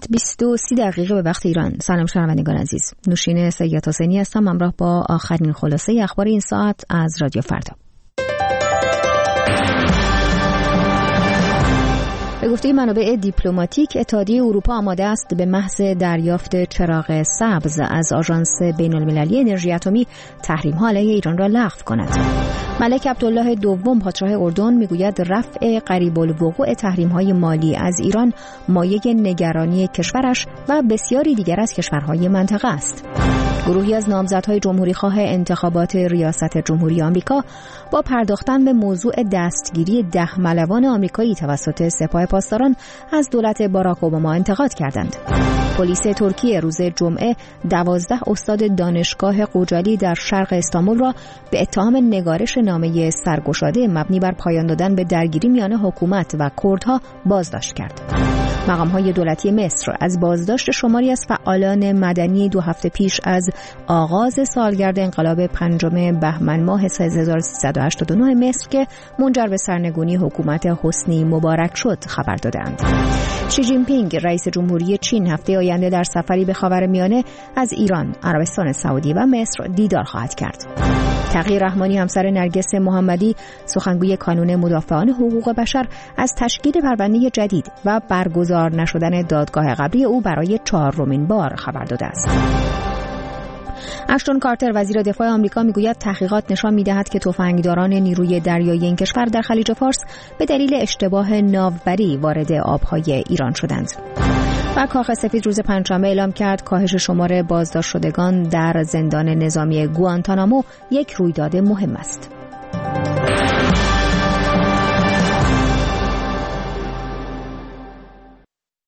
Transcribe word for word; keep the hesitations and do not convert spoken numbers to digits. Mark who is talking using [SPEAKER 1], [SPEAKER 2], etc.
[SPEAKER 1] بیست و سی دقیقه به وقت ایران. سلام شنوندگان عزیز. نوشین سید حسینی هستم همراه با آخرین خلاصه اخبار این ساعت از رادیو فردا. به گفته منابع دیپلماتیک، اتحادیه اروپا آماده است به محض دریافت چراغ سبز از آژانس بین‌المللی انرژی اتمی تحریم‌ها علیه ایران را لغو کند. ملک عبدالله دوم پادشاه اردن میگوید رفع قریب الوقوع تحریم‌های مالی از ایران مایه نگرانی کشورش و بسیاری دیگر از کشورهای منطقه است. گروهی از نامزدهای جمهوری‌خواه انتخابات ریاست جمهوری آمریکا با پرداختن به موضوع دستگیری ده ملوان آمریکایی توسط سپاه پاسداران از دولت باراک اوباما انتقاد کردند. پلیس ترکیه روز جمعه دوازده استاد دانشگاه قوجالی در شرق استانبول را به اتهام نگارش نامه سرگشاده مبنی بر پایان دادن به درگیری میان حکومت و کردها بازداشت کرد. مقام‌های دولتی مصر از بازداشت شماری از فعالان مدنی دو هفته پیش از آغاز سالگرد انقلاب پنجم بهمن ماه هزار و سیصد و هشتاد و نه مصر که منجر به سرنگونی حکومت حسنی مبارک شد خبر دادند. شی جین پینگ رئیس جمهوری چین هفته آینده در سفری به خاورمیانه از ایران، عربستان سعودی و مصر دیدار خواهد کرد. تقی رحمانی همسر نرگس محمدی سخنگوی کانون مدافعان حقوق بشر از تشکیل پرونده جدید و برگزار نشدن دادگاه قبلی او برای چهارمین بار خبر داده است. اشتون کارتر وزیر دفاع آمریکا میگوید تحقیقات نشان میدهد که تفنگداران نیروی دریایی این کشور در خلیج فارس به دلیل اشتباه ناوبری وارد آبهای ایران شدند. و کاخ سفید روز پنجشنبه اعلام کرد کاهش شمار بازداشت شدگان در زندان نظامی گوانتانامو یک رویداد مهم است.